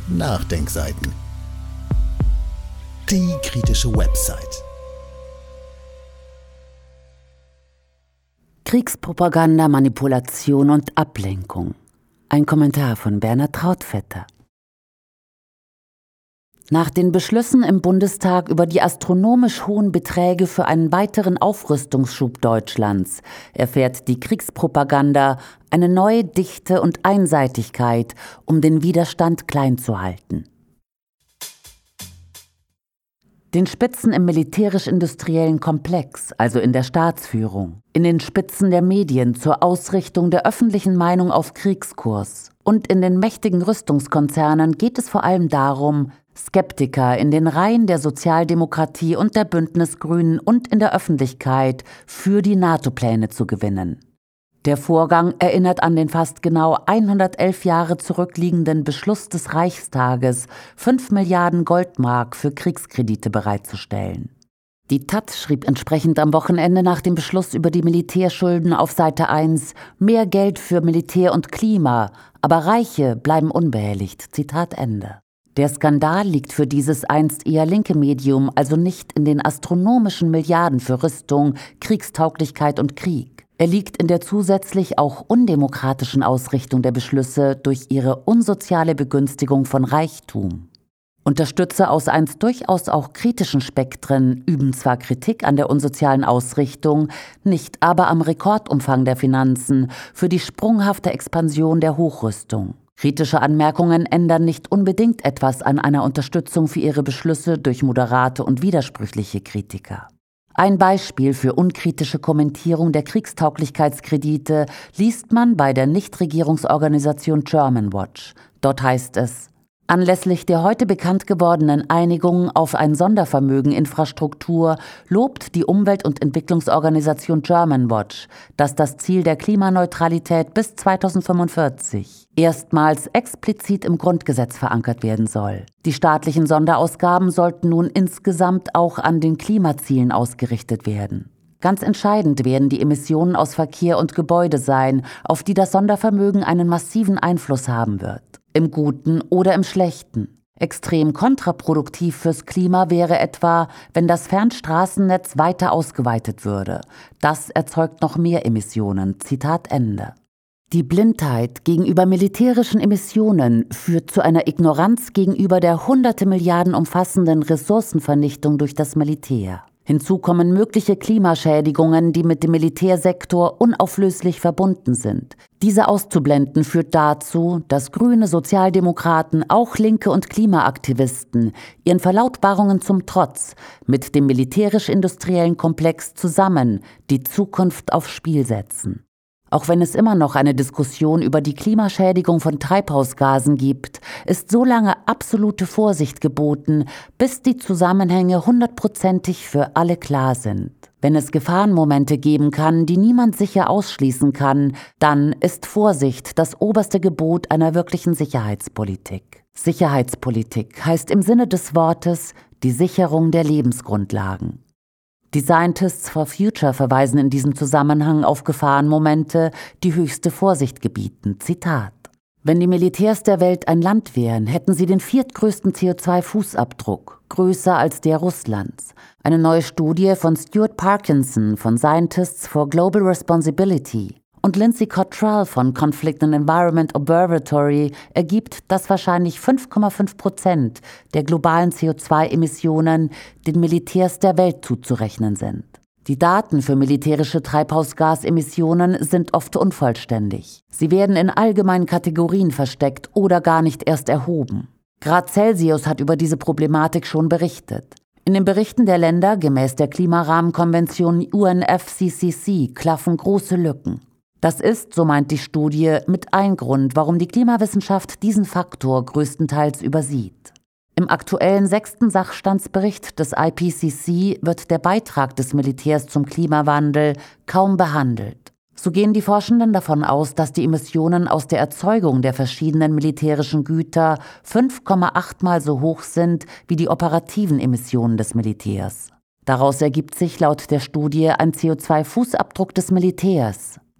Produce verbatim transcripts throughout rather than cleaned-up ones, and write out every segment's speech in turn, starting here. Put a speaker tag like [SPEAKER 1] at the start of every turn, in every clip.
[SPEAKER 1] Nachdenkseiten. Die kritische Website.
[SPEAKER 2] Kriegspropaganda, Manipulation und Ablenkung. Ein Kommentar von Bernhard Trautvetter. Nach den Beschlüssen im Bundestag über die astronomisch hohen Beträge für einen weiteren Aufrüstungsschub Deutschlands erfährt die Kriegspropaganda eine neue Dichte und Einseitigkeit, um den Widerstand klein zu halten. Den Spitzen im militärisch-industriellen Komplex, also in der Staatsführung, in den Spitzen der Medien zur Ausrichtung der öffentlichen Meinung auf Kriegskurs und in den mächtigen Rüstungskonzernen geht es vor allem darum, Skeptiker in den Reihen der Sozialdemokratie und der Bündnisgrünen und in der Öffentlichkeit für die NATO-Pläne zu gewinnen. Der Vorgang erinnert an den fast genau hundertelf Jahre zurückliegenden Beschluss des Reichstages, fünf Milliarden Goldmark für Kriegskredite bereitzustellen. Die Taz schrieb entsprechend am Wochenende nach dem Beschluss über die Militärschulden auf Seite eins: Mehr Geld für Militär und Klima, aber Reiche bleiben unbehelligt. Zitat Ende. Der Skandal liegt für dieses einst eher linke Medium also nicht in den astronomischen Milliarden für Rüstung, Kriegstauglichkeit und Krieg. Er liegt in der zusätzlich auch undemokratischen Ausrichtung der Beschlüsse durch ihre unsoziale Begünstigung von Reichtum. Unterstützer aus einst durchaus auch kritischen Spektren üben zwar Kritik an der unsozialen Ausrichtung, nicht aber am Rekordumfang der Finanzen für die sprunghafte Expansion der Hochrüstung. Kritische Anmerkungen ändern nicht unbedingt etwas an einer Unterstützung für ihre Beschlüsse durch moderate und widersprüchliche Kritiker. Ein Beispiel für unkritische Kommentierung der Kriegstauglichkeitskredite liest man bei der Nichtregierungsorganisation Germanwatch. Dort heißt es: Anlässlich der heute bekannt gewordenen Einigung auf ein Sondervermögen Infrastruktur lobt die Umwelt- und Entwicklungsorganisation Germanwatch, dass das Ziel der Klimaneutralität bis zweitausendfünfundvierzig erstmals explizit im Grundgesetz verankert werden soll. Die staatlichen Sonderausgaben sollten nun insgesamt auch an den Klimazielen ausgerichtet werden. Ganz entscheidend werden die Emissionen aus Verkehr und Gebäude sein, auf die das Sondervermögen einen massiven Einfluss haben wird. Im Guten oder im Schlechten. Extrem kontraproduktiv fürs Klima wäre etwa, wenn das Fernstraßennetz weiter ausgeweitet würde. Das erzeugt noch mehr Emissionen. Zitat Ende. Die Blindheit gegenüber militärischen Emissionen führt zu einer Ignoranz gegenüber der hunderte Milliarden umfassenden Ressourcenvernichtung durch das Militär. Hinzu kommen mögliche Klimaschädigungen, die mit dem Militärsektor unauflöslich verbunden sind. Diese auszublenden führt dazu, dass grüne Sozialdemokraten, auch Linke und Klimaaktivisten ihren Verlautbarungen zum Trotz mit dem militärisch-industriellen Komplex zusammen die Zukunft aufs Spiel setzen. Auch wenn es immer noch eine Diskussion über die Klimaschädigung von Treibhausgasen gibt, ist so lange absolute Vorsicht geboten, bis die Zusammenhänge hundertprozentig für alle klar sind. Wenn es Gefahrenmomente geben kann, die niemand sicher ausschließen kann, dann ist Vorsicht das oberste Gebot einer wirklichen Sicherheitspolitik. Sicherheitspolitik heißt im Sinne des Wortes die Sicherung der Lebensgrundlagen. Die Scientists for Future verweisen in diesem Zusammenhang auf Gefahrenmomente, die höchste Vorsicht gebieten. Zitat: Wenn die Militärs der Welt ein Land wären, hätten sie den viertgrößten C O zwei Fußabdruck, größer als der Russlands. Eine neue Studie von Stuart Parkinson von Scientists for Global Responsibility und Lindsay Cottrell von Conflict and Environment Observatory ergibt, dass wahrscheinlich fünf Komma fünf Prozent der globalen C O zwei Emissionen den Militärs der Welt zuzurechnen sind. Die Daten für militärische Treibhausgasemissionen sind oft unvollständig. Sie werden in allgemeinen Kategorien versteckt oder gar nicht erst erhoben. Grad Celsius hat über diese Problematik schon berichtet. In den Berichten der Länder gemäß der Klimarahmenkonvention U N F C C C klaffen große Lücken. Das ist, so meint die Studie, mit ein Grund, warum die Klimawissenschaft diesen Faktor größtenteils übersieht. Im aktuellen sechsten Sachstandsbericht des I P C C wird der Beitrag des Militärs zum Klimawandel kaum behandelt. So gehen die Forschenden davon aus, dass die Emissionen aus der Erzeugung der verschiedenen militärischen Güter fünf Komma acht Mal so hoch sind wie die operativen Emissionen des Militärs. Daraus ergibt sich laut der Studie ein C O zwei Fußabdruck des Militärs.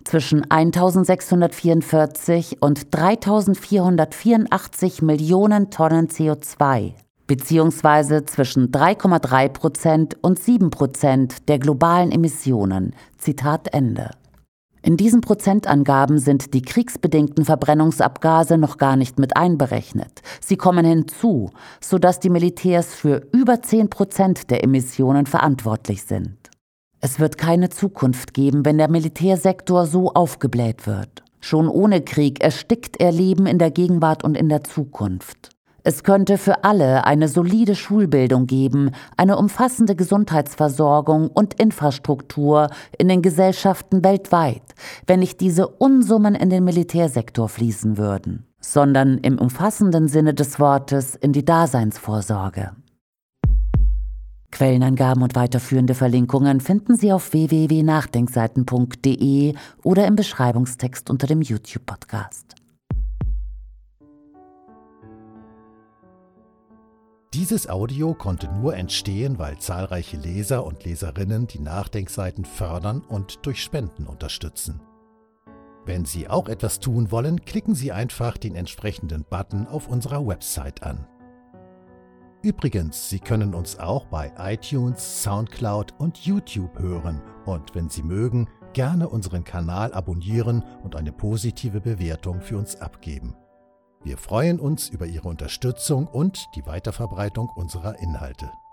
[SPEAKER 2] Zwischen eintausendsechshundertvierundvierzig und dreitausendvierhundertvierundachtzig Millionen Tonnen C O zwei, beziehungsweise zwischen drei Komma drei Prozent und sieben Prozent der globalen Emissionen. Zitat Ende. In diesen Prozentangaben sind die kriegsbedingten Verbrennungsabgase noch gar nicht mit einberechnet. Sie kommen hinzu, sodass die Militärs für über zehn Prozent der Emissionen verantwortlich sind. Es wird keine Zukunft geben, wenn der Militärsektor so aufgebläht wird. Schon ohne Krieg erstickt er Leben in der Gegenwart und in der Zukunft. Es könnte für alle eine solide Schulbildung geben, eine umfassende Gesundheitsversorgung und Infrastruktur in den Gesellschaften weltweit, wenn nicht diese Unsummen in den Militärsektor fließen würden, sondern im umfassenden Sinne des Wortes in die Daseinsvorsorge. Quellenangaben und weiterführende Verlinkungen finden Sie auf w w w punkt nachdenkseiten punkt d e oder im Beschreibungstext unter dem YouTube-Podcast.
[SPEAKER 1] Dieses Audio konnte nur entstehen, weil zahlreiche Leser und Leserinnen die Nachdenkseiten fördern und durch Spenden unterstützen. Wenn Sie auch etwas tun wollen, klicken Sie einfach den entsprechenden Button auf unserer Website an. Übrigens, Sie können uns auch bei iTunes, Soundcloud und YouTube hören und wenn Sie mögen, gerne unseren Kanal abonnieren und eine positive Bewertung für uns abgeben. Wir freuen uns über Ihre Unterstützung und die Weiterverbreitung unserer Inhalte.